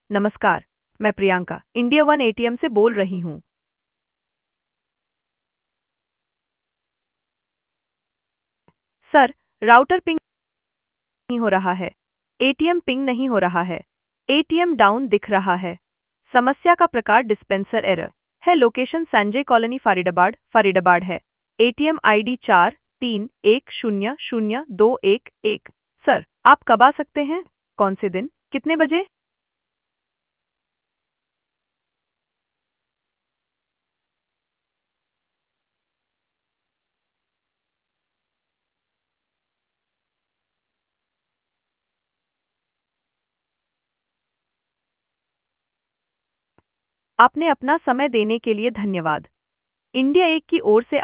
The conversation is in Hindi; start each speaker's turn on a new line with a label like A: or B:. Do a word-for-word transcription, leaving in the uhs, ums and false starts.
A: नमस्कार, मैं प्रियंका इंडिया वन एटीएम से बोल रही हूँ। सर, राउटर पिंग नहीं हो रहा है। एटीएम पिंग नहीं हो रहा है। एटीएम डाउन दिख रहा है। समस्या का प्रकार डिस्पेंसर एरर है। लोकेशन संजय कॉलोनी फरीदाबाद फरीदाबाद है। एटीएम आईडी चार तीन एक शून्य शून्य दो एक एक। सर, आप कब आ सकते हैं? कौन से दिन? कितने बजे? आपने अपना समय देने के लिए धन्यवाद। इंडिया एक की ओर से